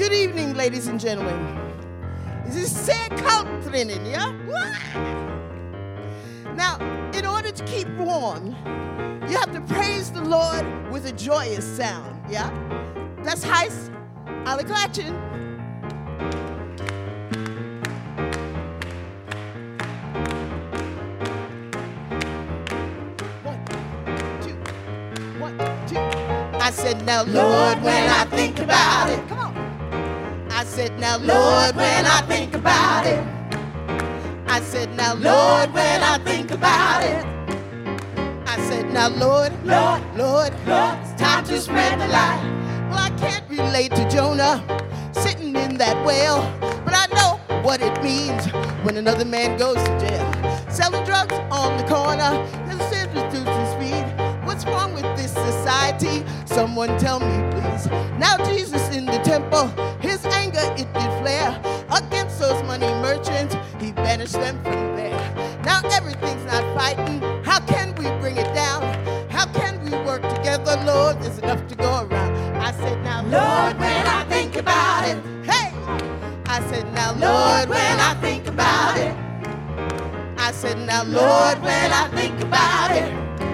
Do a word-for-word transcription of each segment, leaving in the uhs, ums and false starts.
Good evening, ladies and gentlemen. This is Say Training, yeah? Now, in order to keep warm, you have to praise the Lord with a joyous sound, yeah? Das heißt, alle klatschen. One, two, one, two. I said, now, Lord, when I think about it. Come on. I said, now, Lord, when I think about it. I said, now, Lord, when I think about it. I said, now, Lord, Lord, Lord, Lord, it's time to spread the light. Well, I can't relate to Jonah sitting in that whale, but I know what it means when another man goes to jail. Selling drugs on the corner, and substituting speed. What's wrong with this society? Someone tell me, please. Now Jesus in the temple, his anger it did flare against those money merchants. He banished them from there. Now everything's not fighting. How can we bring it down? How can we work together, Lord? There's enough to go around. I said, now, Lord, when I think about it. Hey! I said, now, Lord, when I think about it. I said, now, Lord, when I think about it.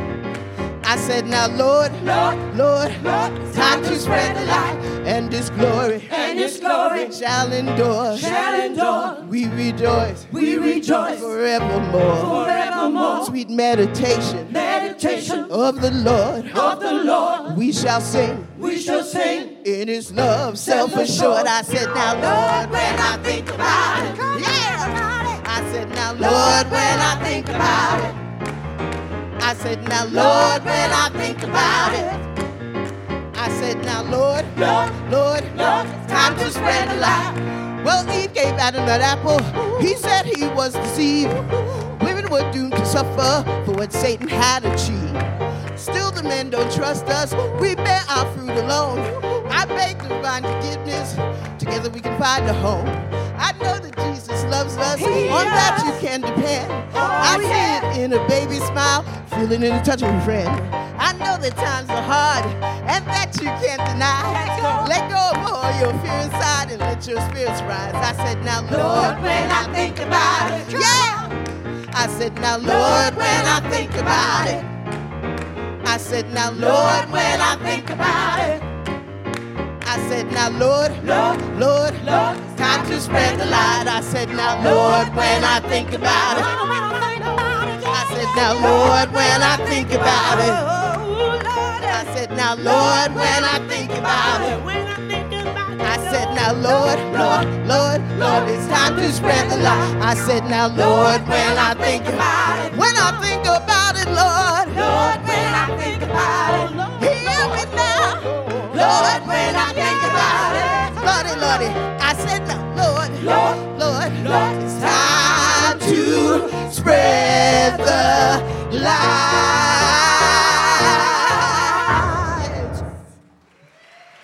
I said, now, Lord, Lord, Lord, Lord, it's time to spread the light, and His glory, and His glory shall endure, shall endure. We rejoice, we rejoice forevermore, forevermore. Sweet meditation, meditation of the Lord, of the Lord. We shall sing, we shall sing in His love, self-assured. I said, now, Lord, when I think about it, yeah. I said, now, Lord, when I think about it. I said, now, Lord, when I think about it. I said, now, Lord, Lord, Lord, Lord, it's time to spread the light. Well, Eve gave Adam that apple. He said he was deceived. Women were doomed to suffer for what Satan had achieved. Still, the men don't trust us. We bear our fruit alone. I beg divine forgiveness. Together we can find a home. I know that Jesus loves us. He On does. That you can depend. Oh, I see yeah. it in a baby's smile, feeling in the touch of a friend. I know that times are hard, and that you can't deny. Let go, let go of all your fear inside and let your spirits rise. I said, now, Lord, Lord when I think about it. Yeah! I said, now, Lord, when I think about it. I said, now, Lord, when I think about it. I said, now, Lord, Lord, Lord, Lord, it's time to spread the light. I said, now, Lord, when I think about it. I said, now, Lord, when I think about it. I said, now, Lord, when I think about it. I said, now, Lord, Lord, Lord, Lord, it's time to spread the light. I said, now, Lord, when I think about it. When I think about it, Lord, Lord, when I think about it. Hear me now, Lord, when I think about it. Lordy, Lordy, I said, now, Lord, Lord, Lord, Lord, it's time to spread